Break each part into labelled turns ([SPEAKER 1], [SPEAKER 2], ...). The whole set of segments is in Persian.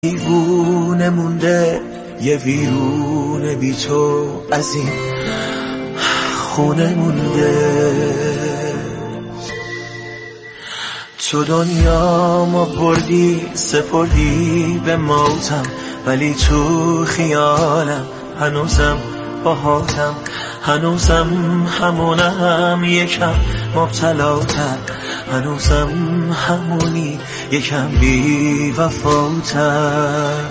[SPEAKER 1] دیوونه مونده یه ویرونه بی تو از این خونه مونده. تو دنیا ما بردی سپردی به موتم، ولی تو خیالم هنوزم باهاتم، هنوزم همونم یکم مبتلاتر، هنوزم همونی یکم بی وفاتر،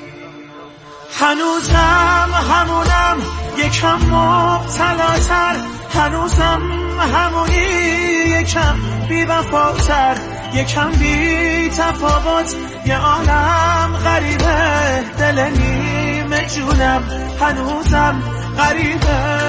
[SPEAKER 1] هنوزم همونم یکم مبتلاتر، هنوزم همونی یکم بی وفاتر، یکم بی تفاوت، یه عالم غریبه، دل نیمه جونم هنوزم غریبه.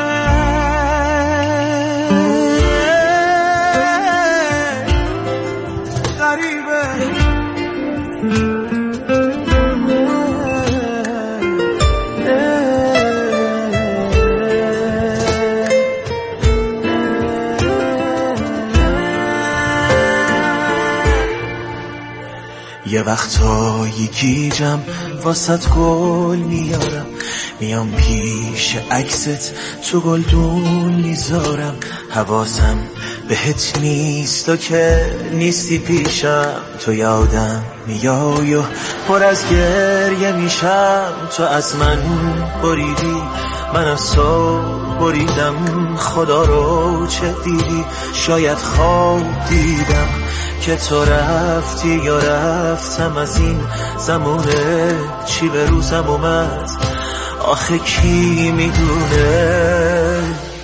[SPEAKER 1] یه وقتایی گیجم واسط گل میارم، میام پیش عکست تو گلدون میذارم، حواسم بهت نیست و که نیستی پیشم، تو یادم میای و پر از گریه میشم، تو از من بریدی من از تو بریدم، خدا رو چه دیدی، شاید خواب دیدم که تو رفتی یا رفتم از این زمونه، چی به روزم اومد آخه کی میدونه،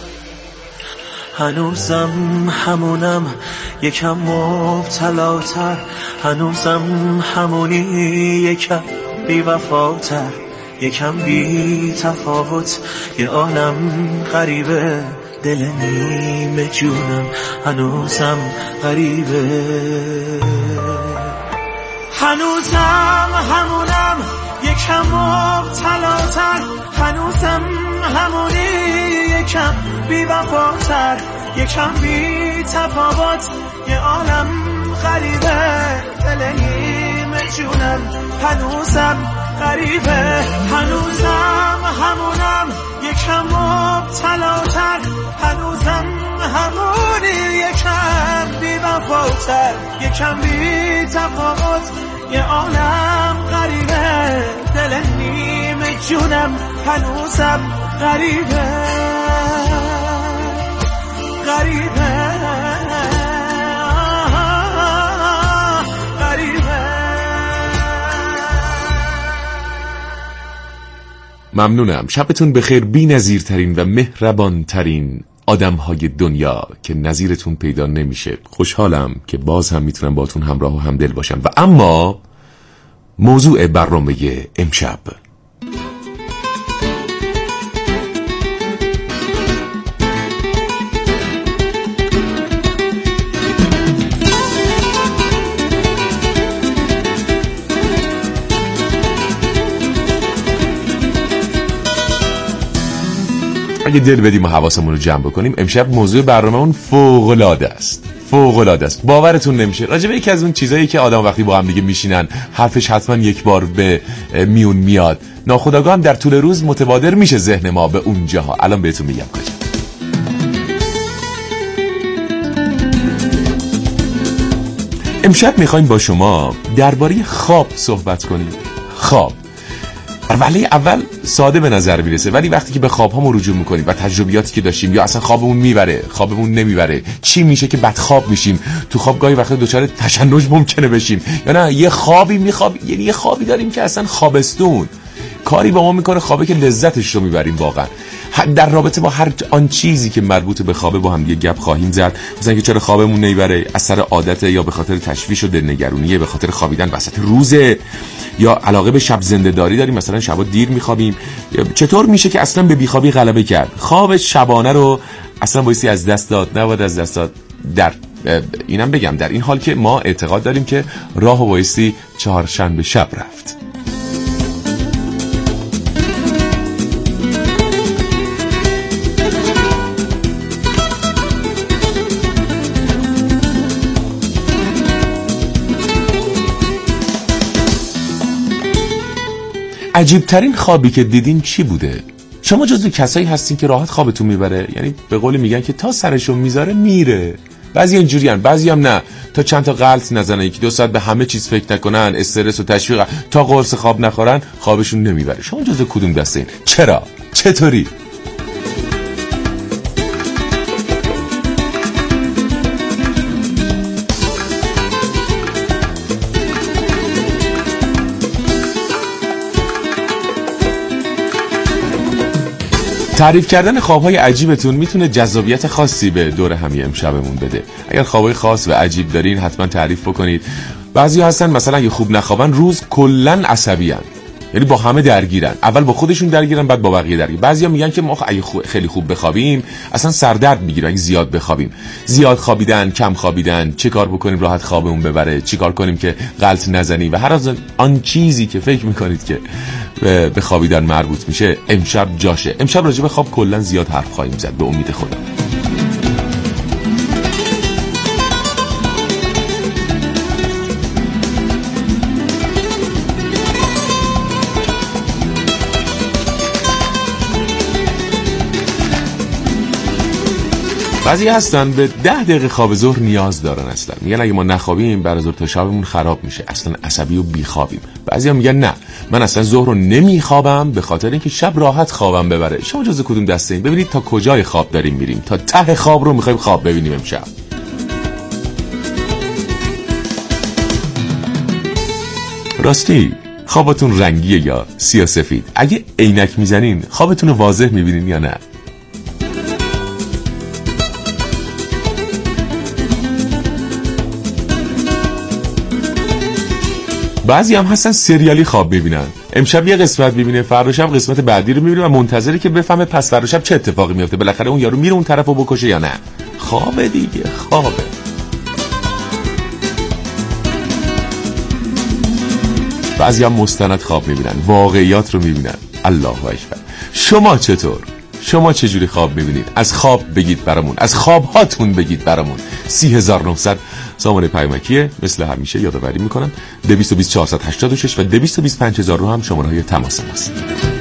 [SPEAKER 1] هنوزم همونم یکم مبتلاتر، هنوزم همونی یکم بی وفاتر، یکم بی تفاوت، یه عالم غریبه، دل نیمه جونم هنوزم غریبه، هنوزم همونم یکم مبتلاتر، هنوزم همونی یکم بی وفاتر، یکم بی تفاوت، یه عالم غریبه، دل نیمه جونم هنوزم غریبه، هنوزم همونم یکم مبتلاتر، هنوزم همونی یکم بی وفاتر، یکم بی تفاوت، یه عالم غریبه، دل نیمه جونم هنوزم غریبه، غریبه، غریبه.
[SPEAKER 2] ممنونم. شبتون بخیر. بی نظیرترین و مهربان ترین آدم های دنیا که نظیرتون پیدا نمیشه. خوشحالم که باز هم میتونم باهاتون همراه و همدل باشم. و اما موضوع برنامه امشب، اگه دل بدیم و حواسمون رو جمع بکنیم، امشب موضوع برنامه‌مون فوق‌العاده است. فوق‌العاده است. باورتون نمیشه. راجع به یکی از اون چیزایی که آدم وقتی با هم دیگه میشینن حرفش حتما یک بار به میون میاد، ناخودآگاه در طول روز متبادر میشه ذهن ما به اونجاها. الان بهتون میگم کجا. امشب میخوایم با شما درباره خواب صحبت کنیم. خواب ولی اول ساده به نظر میرسه، ولی وقتی که به خواب‌هامون رجوع میکنیم و تجربیاتی که داشتیم، یا اصلا خوابمون میبره، خوابمون نمیبره، چی میشه که بدخواب میشیم، تو خواب گاهی وقتا دچار تشنج ممکنه بشیم، یا نه یه خوابی یعنی یه خوابی داریم که اصلا خوابستون کاری با ما میکنه، خوابه که لذتش رو میبریم. واقعا در رابطه با هر آن چیزی که مربوط به خوابه با هم دیگه گپ خواهیم زد. مثلا که چرا خوابمون نمیبره، اثر عادته یا به خاطر تشویش و دلنگرونیه، به خاطر خوابیدن وسط روزه، یا علاقه به شب زنده داری داریم، مثلا شبا دیر میخوابیم، چطور میشه که اصلا به بیخوابی غلبه کرد، خواب شبانه رو اصلا بایستی از دست داد، نباید از دست داد. در اینم بگم در این حال که ما اعتقاد داریم که راهو بایستی چهارشنبه شب رفت. عجیب ترین خوابی که دیدین چی بوده؟ شما جزو کسایی هستین که راحت خوابتون میبره؟ یعنی به قول میگن که تا سرشون میذاره میره. بعضی اینجوری هن، بعضی هم نه، تا چند تا غلط نزنن، یکی 2 ساعت به همه چیز فکر نکنن، استرس و تشویق، تا قرص خواب نخورن خوابشون نمیبره. شما جزو کدوم دسته این؟ چرا؟ چطوری؟ تعریف کردن خوابهای عجیبتون میتونه جذابیت خاصی به دور همی امشبمون بده. اگر خوابهای خاص و عجیب دارین حتما تعریف بکنید. بعضی هستن مثلا اگه خوب نخوابن روز کلن عصبی هن. یعنی با همه درگیرن، اول با خودشون درگیرن بعد با بقیه درگیر. بعضیا میگن که ما اگه خیلی خوب بخوابیم اصلا سردرد میگیره اگه زیاد بخوابیم. زیاد خوابیدن، کم خوابیدن، چه کار بکنیم راحت خوابمون ببره، چی کار کنیم که غلط نزنیم و هر از آن چیزی که فکر میکنید که به خوابیدن مربوط میشه امشب جاشه. امشب راجع به خواب کلا زیاد حرف خواهیم زد به امید خدا. بعضی هستن به 10 دقیقه خواب ظهر نیاز دارن. اصلا میگن اگه ما نخوابیم بعد از ظهر تا شبمون خراب میشه، اصلا عصبی و بیخوابیم. بعضیا میگن نه من اصلا ظهر رو نمیخوابم به خاطر اینکه شب راحت خوابم ببره. شما جز کدوم دسته این؟ ببینید تا کجای خواب داریم میریم، تا ته خواب رو میخوایم خواب ببینیم امشب. راستی خوابتون رنگیه یا سیاه‌سفید؟ اگه عینک میزنین خوابتون رو واضح میبینین یا نه؟ بعضی هم هستن سریالی خواب میبینن. امشب یه قسمت میبینه، فردا شب قسمت بعدی رو میبینه و منتظره که بفهمه پس فردا شب چه اتفاقی میفته، بالاخره اون یارو میره اون طرفو بکشه یا نه. خوابه دیگه، خوابه. بعضی هم مستند خواب میبینن، واقعیات رو میبینن. الله اکبر. شما چطور؟ شما چجوری خواب میبینید؟ از خواب بگید برامون، از خوابهاتون بگید برامون. 30900 سامانه پیامکیه. مثل همیشه یادآوری میکنم 220 486 و 220 5000 رو هم شماره های تماس ماست.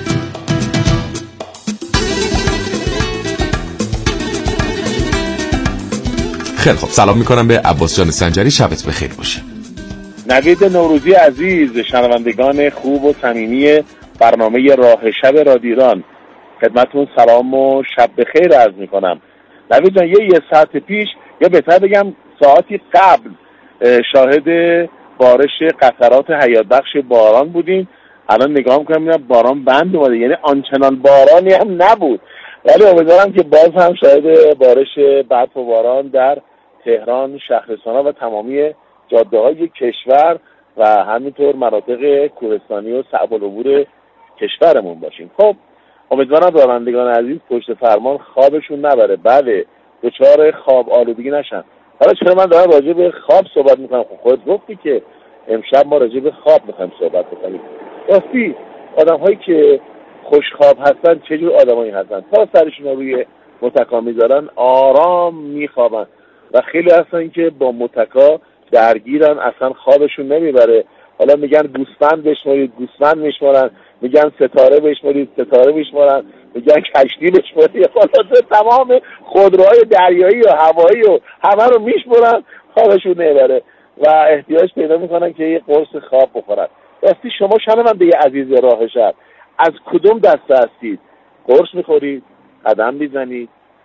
[SPEAKER 2] خیلی خب، سلام میکنم به عباس جان سنجری. شبت بخیر باشه.
[SPEAKER 3] نوید نوروزی عزیز، شنوندگان خوب و صمیمی برنامه راه شب رادیران، خدمتون سلام و شب بخیر عرض میکنم. نوید جان یه ساعت پیش یا بهتر بگم ساعتی قبل شاهد بارش قطرات حیات بخش باران بودیم. الان نگاه میکنم باران بند اومده، یعنی آنچنان بارانی هم نبود، ولی امیدوارم که باز هم شاهد بارش برف و باران در تهران، شهرستان‌ها و تمامی جاده‌های کشور و همینطور مناطق کوهستانی و صعب العبور کشورمون باشیم. خب امیدوارم رانندگان عزیز پشت فرمان خوابشون نبره، بله دچار خواب آلودگی نشن. حالا چرا من دارم راجع به خواب صحبت میکنم؟ خودت گفتی که امشب ما راجع به خواب میخوایم صحبت بکنیم. راستی آدم‌هایی که خوشخواب هستن چجور آدمایی هستن؟ تا سرشون رو روی متکا میذارن آرام میخوابن و خیلی هستن که با متکا درگیرن، اصلا خوابشون نمیبره. حالا میگن گوسفند بشمارید، گوسفند میشمارن، میگن ستاره بشمارید، ستاره میشمارن، میگن کشتی بشمارید، خلاصه تمام خودروهای دریایی و هوایی و همه رو میشمارن، خوابشون نمیبره و احتیاج پیدا میکنن که یه قرص خواب بخورن. راستی شما شنونده عزیز راه شب از کدوم دسته هستید؟ قرص میخورید؟ قدم میزنید؟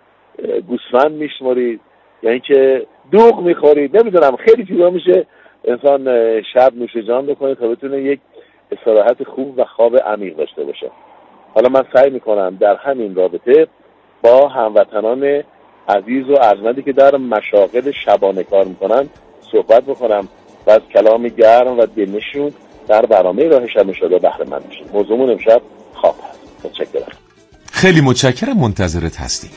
[SPEAKER 3] گوسفند میشمارید؟ یعنی که دوغ میخورید؟ نمیدونم، خیلی چیزا میشه انسان شب نوش جان بکنه تا بتونه یک استراحت خوب و خواب عمیق داشته باشه. حالا من سعی میکنم در همین رابطه با هموطنان عزیز و ارجمندی که در مشاغل شبانه کار میکنن صحبت بکنم و از کلام گرم و دلنشین در برنامه راه شب انشاءالله بهره مند بشیم. موضوعمون امشب خواب هست. متشکرم.
[SPEAKER 2] خیلی متشکرم، منتظرت هستیم.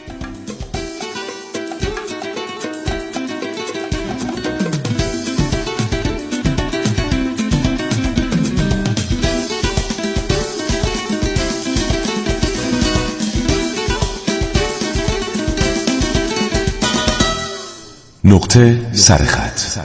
[SPEAKER 2] نقطه سرخط.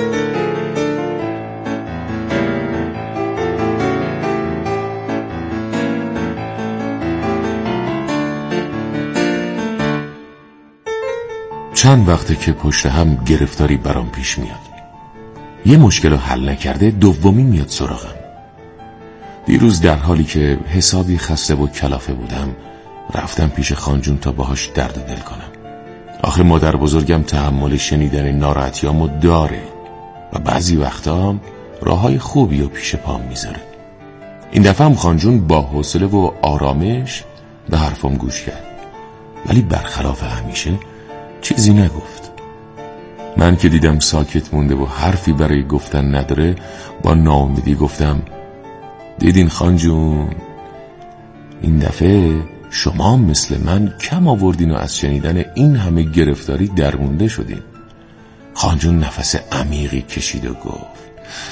[SPEAKER 2] چند وقته که پشت هم گرفتاری برام پیش میاد. یه مشکل رو حل نکرده دومی میاد سراغم. دیروز در حالی که حسابی خسته و کلافه بودم رفتم پیش خانجون تا باهاش درد دل کنم. آخه مادر بزرگم تحمل شنیدن ناراحتیامو داره و بعضی وقتا هم راههای خوبی رو پیش پام میذاره. این دفعه هم خانجون با حوصله و آرامش به حرفم گوش کرد، ولی برخلاف همیشه چیزی نگفت. من که دیدم ساکت مونده و حرفی برای گفتن نداره با ناامیدی گفتم دیدین خانجون، این دفعه شما مثل من کم آوردین و از شنیدن این همه گرفتاری درمونده شدین. خانجون نفس عمیقی کشید و گفت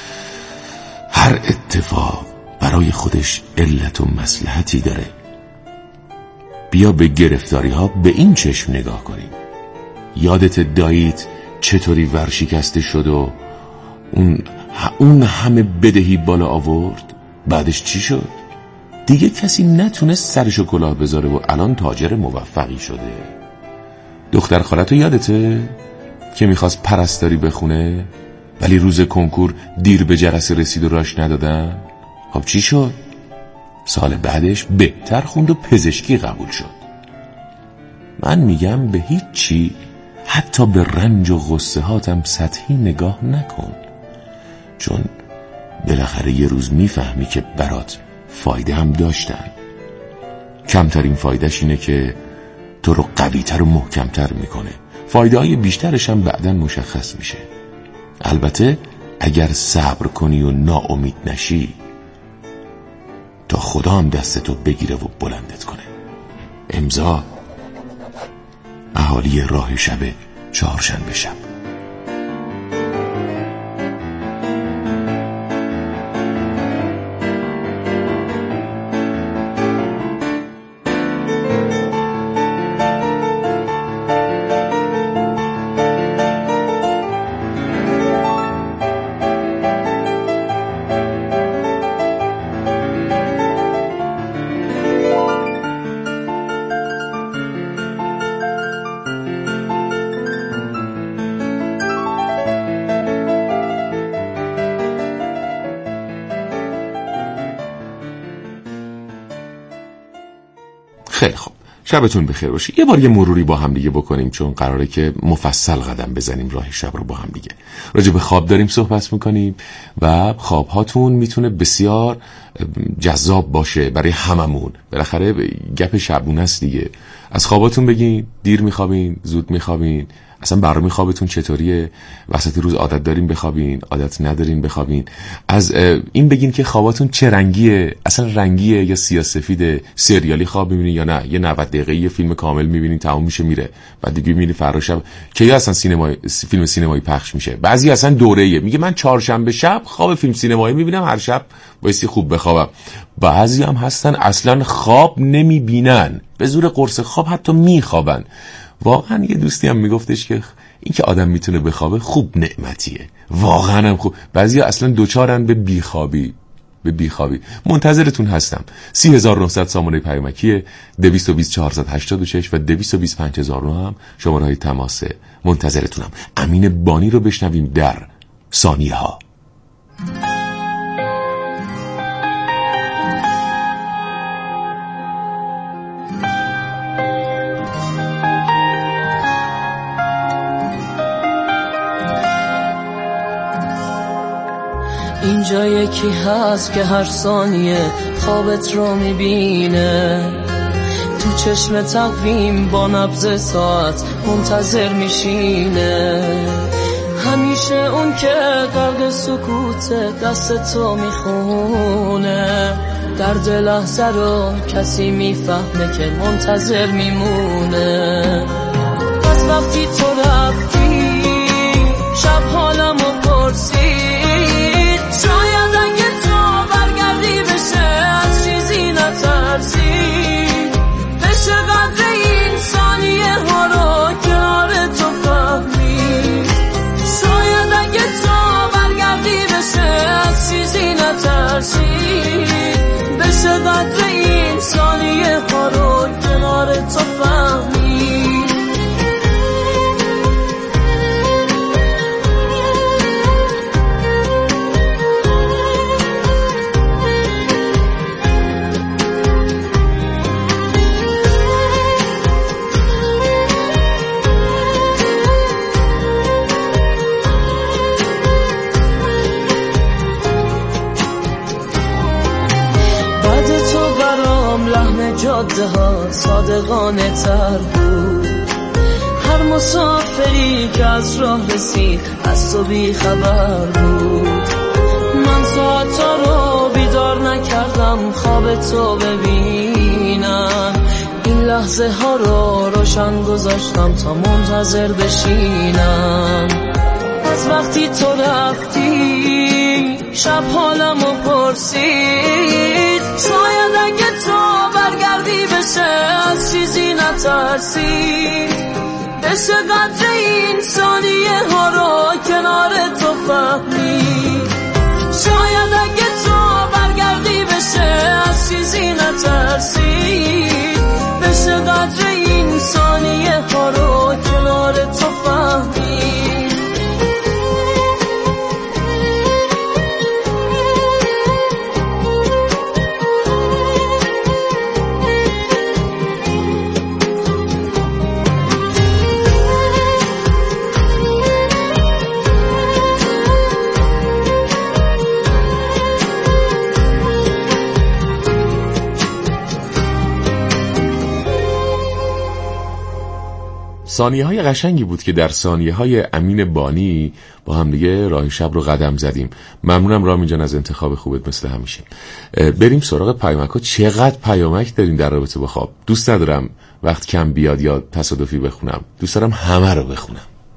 [SPEAKER 2] هر اتفاق برای خودش علت و مصلحتی داره. بیا به گرفتاری ها به این چشم نگاه کنیم. یادت داییت چطوری ورشکسته شد و اون همه بدهی بالا آورد؟ بعدش چی شد؟ دیگه کسی نتونست سرشو کلاه بذاره و الان تاجر موفقی شده. دختر خالتو یادته که میخواست پرستاری بخونه ولی روز کنکور دیر به جلسه رسید و راش ندادن؟ خب چی شد؟ سال بعدش بهتر خوند و پزشکی قبول شد. من میگم به هیچ چی، حتی به رنج و غصه هاتم سطحی نگاه نکن، چون بالاخره یه روز میفهمی که برات فایده هم داشتن. کمترین فایدهش اینه که تو رو قویتر و محکمتر میکنه. فایده های بیشترش هم بعداً مشخص میشه. البته اگر صبر کنی و ناامید نشی تا خدا هم دستتو بگیره و بلندت کنه. امضا اهالی راه شب چهارشنبه شب. خیلی خوب، شبتون بخیر باشه. یه بار یه مروری با هم دیگه بکنیم، چون قراره که مفصل قدم بزنیم راه شب رو با هم دیگه. راجع به خواب داریم صحبت میکنیم و خواب هاتون میتونه بسیار جذاب باشه برای هممون. بالاخره گپ شبونه است دیگه. از خواباتون بگین، دیر میخوابین، زود میخوابین، اصلا برنامه خوابتون چطوریه؟ وسط روز عادت دارین بخوابین، عادت ندارین بخوابین؟ از این بگین که خواباتون چه رنگیه، اصلا رنگیه یا سیاه‌سفیده؟ سریالی خواب میبینین یا نه؟ یه 90 دقیقه یه فیلم کامل میبینین تموم میشه میره، بعد دیگه میبینی فردا شب که اصلا فیلم سینمایی پخش میشه. بعضی اصلا دوره‌ایه، میگه من چهارشنبه شب خواب فیلم سینمایی میبینم، هر شب بایستی خوب بخوابم. بعضی هم هستن اصلا خواب نمیبینن، به زور قرص خواب حتی میخوابن. واقعا یه دوستی هم میگفتش که این که آدم میتونه بخوابه خوب نعمتیه، واقعا هم خوب. بعضیا اصلا دوچارن به بیخوابی. منتظرتون هستم. 30900 سامانه پیامکیه، 220 486 و 220 5009 هم شماره های تماسه. منتظرتونم. امین بانی رو بشنویم در ثانیه ها.
[SPEAKER 4] اینجا یکی هست که هر ثانیه خوابت رو میبینه، تو چشم تقویم با نبض ساعت منتظر میشینه. همیشه اون که غرق سکوت دست تو میخونه، درد لحظه رو کسی میفهمه که منتظر میمونه. از وقتی تو رفتی شب حالمو پرسید، شاید اگه تو برگردی بشه از چیزی نترسی، بشه قدر این ثانیه ها رو کنار تو فهمی. شاید اگه تو جاده ها صادقانه تر بود. هر مسافری که از راه رسید از تو بی خبر بود. من ساعتا رو بیدار نکردم خواب تو ببینم. این لحظه ها رو روشن گذاشتم تا منتظر بشینم. از وقتی تو رفتی شب حالمو پرسید. شاید اگه تو برگردی بشه از چیزی نترسی. بشه قدر این ثانیه ها رو کنار تو فهمی. شاید اگه تو برگردی بشه از چیزی نترسی. بشه قدر این ثانیه ها رو کنار تو فهمی.
[SPEAKER 2] ثانیه‌های قشنگی بود که در ثانیه‌های امین بانی با هم دیگه راه شب رو قدم زدیم. ممنونم رامین جان از انتخاب خوبت مثل همیشه. بریم سراغ پیامک‌ها. چقدر پیامک داریم در رابطه با خواب. دوست ندارم وقت کم بیاد یا تصادفی بخونم. دوست دارم همه رو بخونم.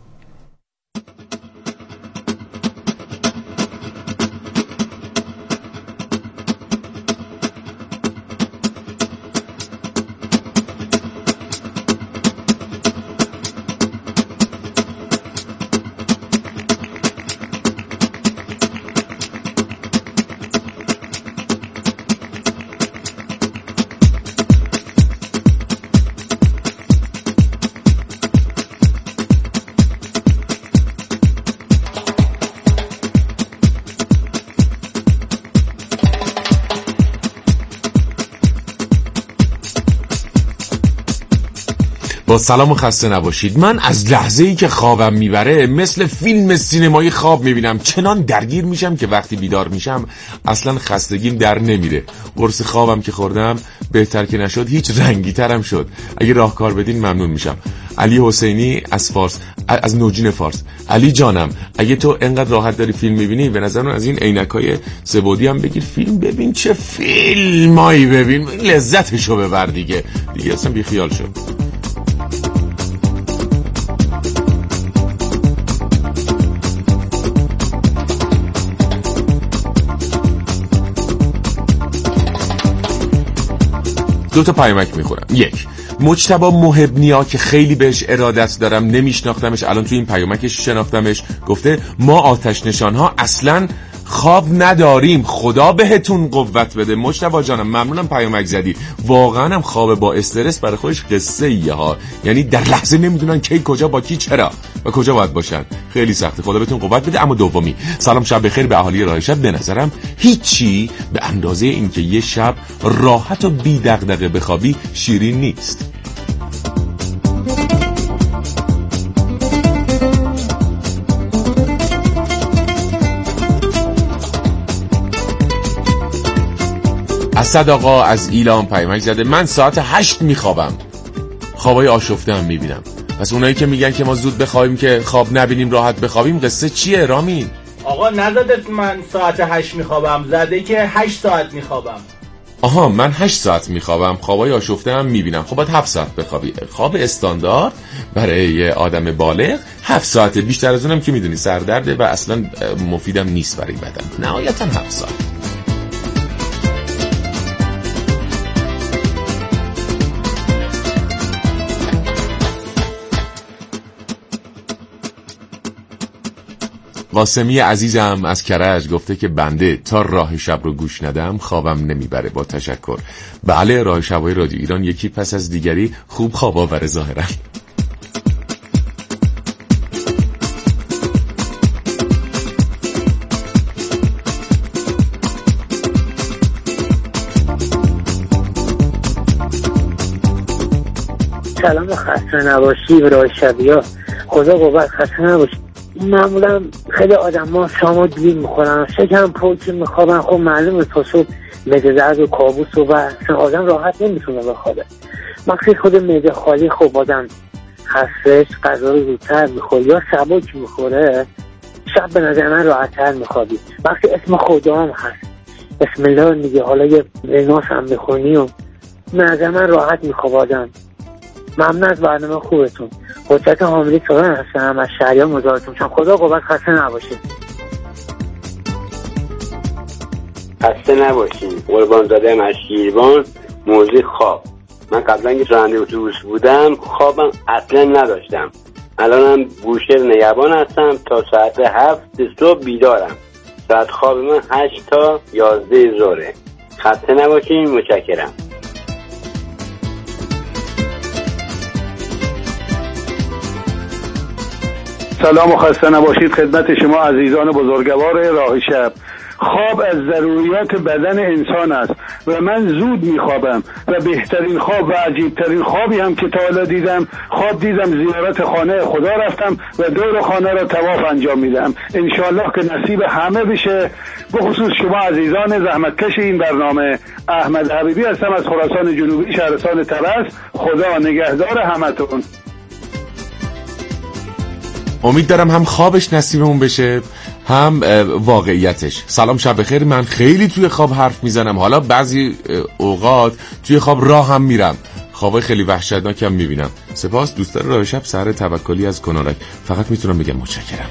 [SPEAKER 2] با سلام و خسته نباشید. من از لحظه‌ای که خوابم میبره مثل فیلم سینمایی خواب میبینم. چنان درگیر میشم که وقتی بیدار میشم اصلا خستگیم در نمیره. قرص خوابم که خوردم بهتر که نشد هیچ رنگی ترم شد. اگه راهکار بدین ممنون میشم. علی حسینی از فارس، از نوجین فارس. علی جانم اگه تو انقدر راحت داری فیلم میبینی به نظر من از این عینکای سه‌بعدی هم بگیر فیلم ببین. چه فیلمایی ببین، لذتشو ببر دیگه اصلا بی خیال شو. دو تا پیامک میخورم. یک، مجتبی محبنیا که خیلی بهش ارادت دارم، نمیشناختمش، الان تو این پیامکش شناختمش. گفته ما آتش نشانها اصلا خواب نداریم، خدا بهتون قوت بده. مجتبی جانم ممنونم پیامک زدی. واقعا هم خواب با استرس برای خودش قصه ایه ها. یعنی در لحظه نمیدونن کی کجا با کی چرا و کجا باید باشن. خیلی سخته، خدا بهتون قوت بده. اما دومی، سلام شب بخیر به اهالی راه شب. به نظرم هیچی به اندازه این که یه شب راحت و بی دغدغه بخوابی شیرین نیست. اسد آقا از ایلام پیامک زده. من ساعت 8 میخوابم، خوابای آشفته هم میبینم. پس اونایی که میگن که ما زود بخوابیم که خواب نبینیم راحت بخوابیم قصه چیه رامین؟
[SPEAKER 5] آقا نزده من ساعت 8 میخوابم، زده که 8 ساعت میخوابم.
[SPEAKER 2] آها من 8 ساعت میخوابم، خوابای آشفته هم میبینم. خب باید 7 ساعت بخوابی. خواب استاندارد برای یه آدم بالغ 7 ساعته. بیشتر از اونم که میدونی سردرده و اصلا مفیدم نیست برای بدن. نهایتا 7 ساعت. قاسمی عزیزم از کرج گفته که بنده تا راه شب رو گوش ندم خوابم نمیبره. با تشکر. بله راه شبای رادیو ایران یکی پس از دیگری خوب خواب آوره ظاهرا.
[SPEAKER 6] سلام و خسته نباشی راه شبیا. خدا قوت، خسته نباشی. معمولا خیلی آدم ها شام دیر میخورن، شکم پرچی میخوابن. خب معلومه تا صبح معده درد و کابوس و آدم راحت نمیتونه بخوابه. وقتی خود معده خالی خب آدم هستش غذا رو زودتر میخوره یا سبک میخوره، شب به نظر من راحت‌تر میخوابی. وقتی اسم خدا هم هست، بسم الله میگه، حالا یه ناس هم میخونی و به نظر من راحت میخواب آدم. ممنون از برنامه خوبتون. حجت حاملی سران هستم از شهریار مزارتون. چون خدا قوت، خسته نباشید.
[SPEAKER 7] خسته نباشید. قربان زاده از شیروان. موضوع خواب، من قبلا که راننده اتوبوس بودم خوابم اصلا نداشتم. الانم بوشهر نگهبان هستم، تا ساعت 7 صبح بیدارم. ساعت خواب من 8 تا 11 ظهره. خسته نباشید. متشکرم.
[SPEAKER 8] سلام و خسته نباشید خدمت شما عزیزان بزرگوار راه شب. خواب از ضروریات بدن انسان است و من زود میخوابم و بهترین خواب و عجیبترین خوابی هم که تا حالا دیدم، خواب دیدم زیارت خانه خدا رفتم و دور خانه را طواف انجام میدم. انشالله که نصیب همه بشه، به خصوص شما عزیزان زحمتکش این برنامه. احمد حبیبی هستم از خراسان جنوبی، شهرستان طرس. خدا نگهدار همتون.
[SPEAKER 2] امید دارم هم خوابش نصیبمون بشه هم واقعیتش. سلام شب بخیر. من خیلی توی خواب حرف میزنم، حالا بعضی اوقات توی خواب راه هم میرم، خوابای خیلی وحشتناکم میبینم. سپاس دوستان راه شب. سحر توکلی از کنارک. فقط میتونم بگم متشکرم.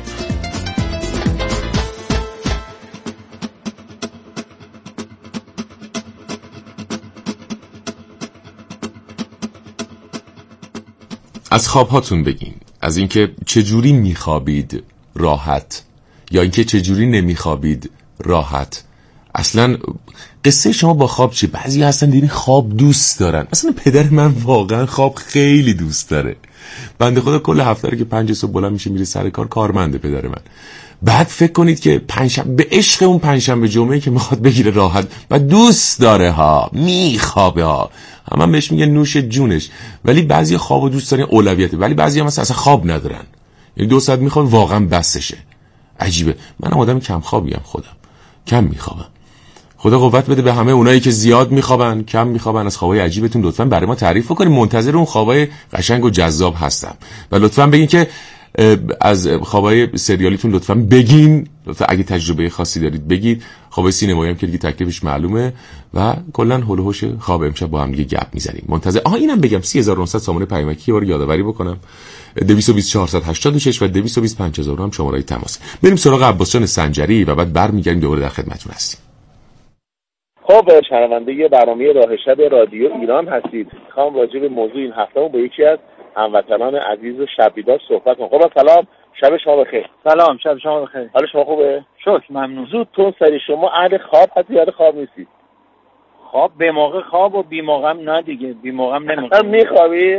[SPEAKER 2] از خوابهاتون بگین، از اینکه چجوری میخوابید راحت یا اینکه چجوری نمیخوابید راحت. اصلا قصه شما با خواب چی؟ بعضی هستن دیدین خواب دوست دارن. مثلا پدر من واقعا خواب خیلی دوست داره. بنده خدا کل هفته رو که 5 صبح بلند میشه میره سر کار، کارمنده پدر من. بعد فکر کنید که پنجشنبه، به عشق اون پنجشنبه جمعه که میخواد بگیره راحت و دوست داره ها، میخوابه ها. هم بهش میگن نوش جونش. ولی بعضی خوابو دوست دارن، اولویته. ولی بعضی هم اصلا خواب ندارن، یعنی 2 ساعت میخوابه واقعا بسشه. عجیبه. من آدم کم خوابیم، خودم کم میخوابم. خدا قوت بده به همه اونایی که زیاد میخوابن، کم میخوابن. از خوابای عجیبتون لطفاً برای ما تعریف کنید. منتظر اون خوابای قشنگ و جذاب هستم. و لطفاً بگین که از خوابای سریالیتون لطفاً بگین. لطفاً اگه تجربه خاصی دارید بگید. خوابای سینمایی هم که دیگه تکلیفش معلومه و کلاً هول و هوش خواب امشب با هم دیگه گپ میزنیم. منتظر اینم بگم 30900 سامانه پیامکی یه بار یادآوری بکنم. 220 486 و 220 5000 هم شماره تماس. بریم سراغ عباس جان سنجری و بعد برمیگردیم دوباره در خدمتتون هستیم.
[SPEAKER 3] خب شنونده برنامه راه شب رادیو ایران هستید. میخوام راجع به موضوع این هفته با یکی از هموطنان عزیز و شب بیدار صحبت کنم. خب سلام، شب شما بخیر.
[SPEAKER 9] سلام، شب شما بخیر.
[SPEAKER 3] حال شما خوبه؟
[SPEAKER 9] شکر، ممنون.
[SPEAKER 3] زودتون سری شما اهل خواب هستی یا خواب نیستی؟
[SPEAKER 9] خواب به موقع خواب و بی موقع هم نه دیگه. بی موقع هم نمیخوام.
[SPEAKER 3] میخوابی؟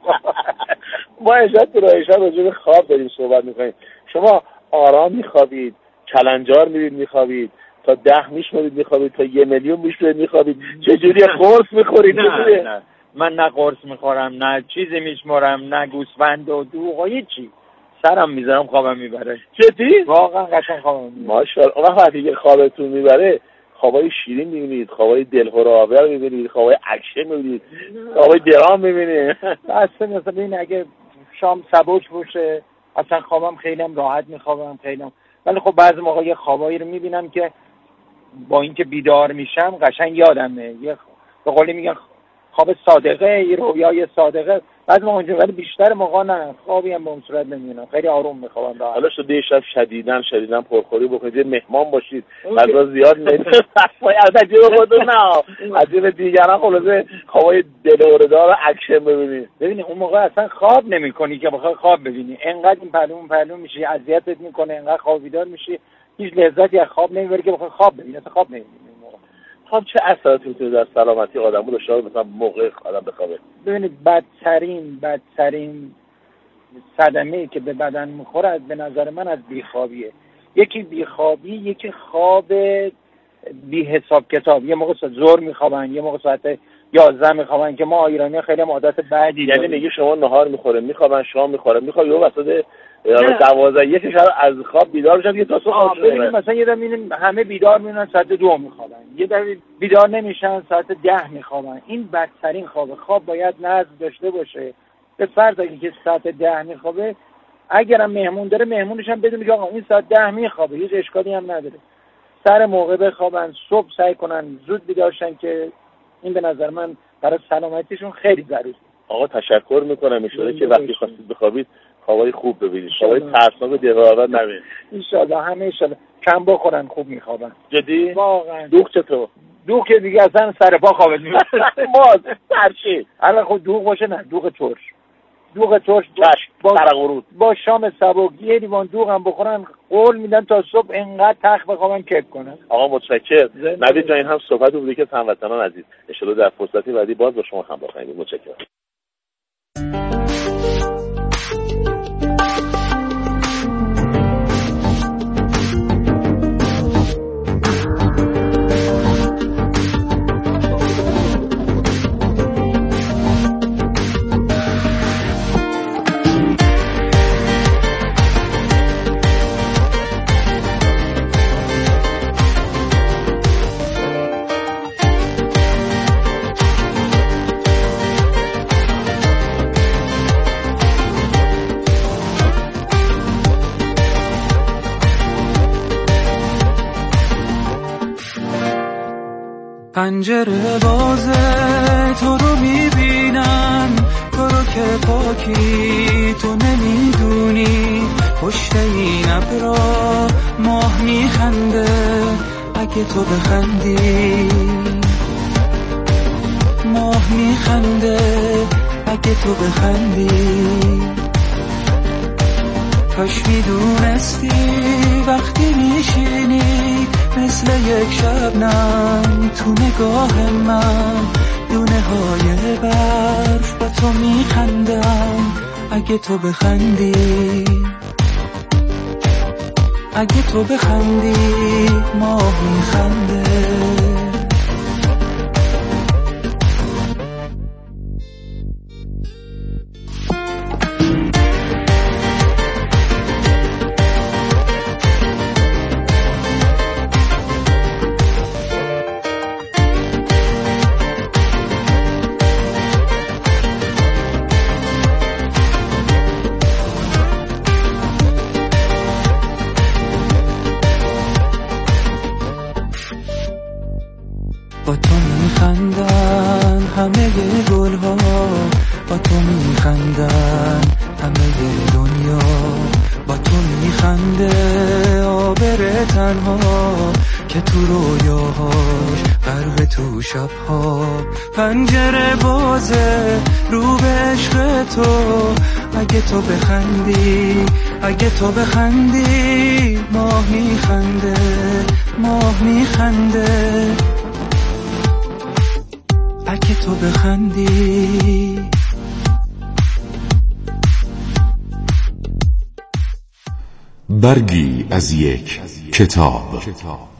[SPEAKER 3] ما اجازه تو راه شب راجع به خواب داریم صحبت میکنیم. شما آرام میخوابید، کلنجار میرید میخوابید، تا 10 میشمارید میخوابید، تا 1 میلیون میشمارید میخوابید، چجوری قرص میخورید؟
[SPEAKER 9] نه من نه قرص میخورم، نه چیزی میشمارم، نه گوسفند و دوغ، هیچی. سرم میذارم خوابم میبره.
[SPEAKER 3] جدی؟
[SPEAKER 9] واقعا قشنگ خوابم میبره.
[SPEAKER 3] ماشاءالله. وقتی که خوابتون میبره، خوابای شیرین میبینید، خوابای دلهرآور میبینید، خوابای اکشن میبینید، خوابای درام میبینید.
[SPEAKER 9] اصلا مثلا این اگه شام سبک باشه اصلا خوابم خیلی هم راحت میخوابم خیلی هم. ولی خب بعضی موقع یه خوابایی رو میبینم که با اینکه بیدار میشم قشنگ یادمه. یه به قولی میگن خواب صادقه، یه رویای صادقه. بعضی موقع اونجا، ولی بیشتر موقع نه، خوابی هم به اون صورت نمیبینم. خیلی آروم میخوابم.
[SPEAKER 3] حالا شده شب شدیداً پرخوری بکنید، مهمان باشید، غذا زیاد نمیشه. البته خودتون نه، عجیب دیگران خلاصه خوابای دلهره‌دار و اکشن ببینید.
[SPEAKER 9] ببینید اون موقع اصلا خواب نمی‌کنی که بخوای خواب ببینی. انقدر این پهلو میشی، اذیتت میکنه، انقدر خواب بیدار میشی، هیچ لذتی از خواب نمیبری که بخوای خواب ببینی. اصلا خواب نمیبینی.
[SPEAKER 3] خواب چه اثراتی میتونه در سلامتی آدمو داشته باشه مثلا موقع آدم بخوابه؟
[SPEAKER 9] ببینید بدترین صدمه‌ای که به بدن میخوره به نظر من از بیخوابیه. یکی بیخوابی، یکی خواب بی حساب کتاب. یه موقع زور میخوابن، یه موقع ساعت 11 میخوابن که ما ایرانی خیلی عادت بعدی
[SPEAKER 3] یعنی
[SPEAKER 9] داریم.
[SPEAKER 3] میگی شما نهار میخوره میخوابن، شام میخوره میخواب، یهو وسط 12 یک شب از خواب بیدار میشن، یه تا صبح
[SPEAKER 9] ببینید مثلا یه دفعه میبینیم همه بیدار میمونن ساعت 2 میخوابن، یه دفعه بیدار نمیشن ساعت 10 میخوابن. این بدترین خوابه. خواب باید نظم داشته باشه. به فرض اگه که ساعت 10 میخوابه، اگرم مهمون داره مهمونش هم بدونه که آقا این ساعت 10 میخوابه، هیچ اشکالی هم نداره، سر موقع بخوابن، صبح سعی کنن زود بیدار شن که این به نظر من برای سلامتیشون خیلی ضروریه.
[SPEAKER 3] آقا تشکر میکنم ایشالا که وقتی خواستید بخوابید خوابای خوب ببینید، خوابای ترسناک دل‌آور نبینید.
[SPEAKER 9] انشالله همه انشالله کم بخورن خوب میخوابن.
[SPEAKER 3] جدی؟
[SPEAKER 9] واقعا.
[SPEAKER 3] دوغ چطور؟
[SPEAKER 9] دوغ که دیگه اصلا سر پا خوابت میبره.
[SPEAKER 3] ماز هرچی.
[SPEAKER 9] الان خود دوغ باشه، نه دوغ ترش. دوغ ترش با شام سبک یه لیوان دوغ هم بخورن قول میدن تا صبح اینقدر تخت بخوابن کیف کنن.
[SPEAKER 3] آقا متشکرم. نوید جان این هم صحبت بوده که هموطنان عزیز ان شاءالله در فرصتی بعدی باز با شما همراه خواهیم. متشکرم.
[SPEAKER 1] پنجره بازه تو رو میبینم، تو رو که پاکی تو نمیدونی، پشت این ابرا ماه میخنده اگه تو بخندی، ماه میخنده اگه تو بخندی. کاش میدونستی وقتی میشینی مثل یک شبنم تو نگاه من، دونه های برف با تو میخندم اگه تو بخندی، اگه تو بخندی ماه میخنده. با تو میخندن همه گلها، با تو میخندن همه دنیا، با تو میخنده آبر تنها که تو رویاهاش غرق تو شبها. پنجره بازه رو به عشق تو، اگه تو بخندی، اگه تو بخندی ماه میخنده، ماه میخنده اگه تو بخندی.
[SPEAKER 2] برگی از یک کتاب.